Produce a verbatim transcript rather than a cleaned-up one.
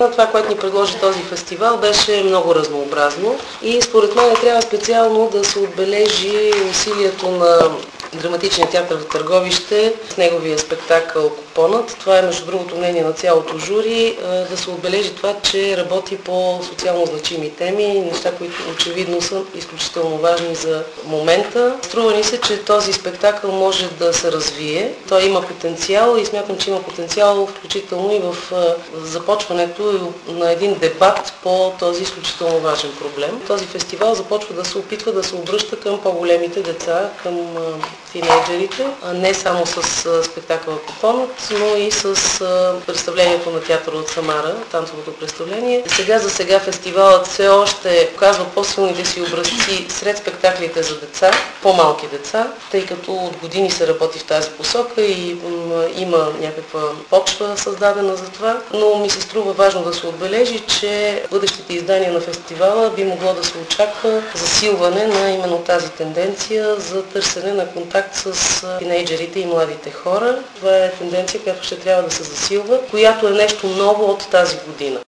Това, което ни предложи този фестивал, беше много разнообразно и според мен трябва специално да се отбележи усилието на Драматичния театър в Търговище с неговия спектакъл "Купонът". Това е между другото мнение на цялото жури, да се отбележи това, че работи по социално значими теми, неща, които очевидно са изключително важни за момента. Струва ни се, че този спектакъл може да се развие. Той има потенциал и смятам, че има потенциал включително и в започването на един дебат по този изключително важен проблем. Този фестивал започва да се опитва да се обръща към по-големите деца, към тинейджерите, не само с спектакъла "Купонът", но и с представлението на театъра от Самара, танцовото представление. Сега за сега фестивалът все още показва по-силните си образци сред спектаклите за деца, по-малки деца, тъй като от години се работи в тази посока и има някаква почва създадена за това, но ми се струва важно да се отбележи, че бъдещите издания на фестивала би могло да се очаква засилване на именно тази тенденция за търсене на контакт с тинейджерите и младите хора. Това е тенденция, която ще трябва да се засилва, която е нещо ново от тази година.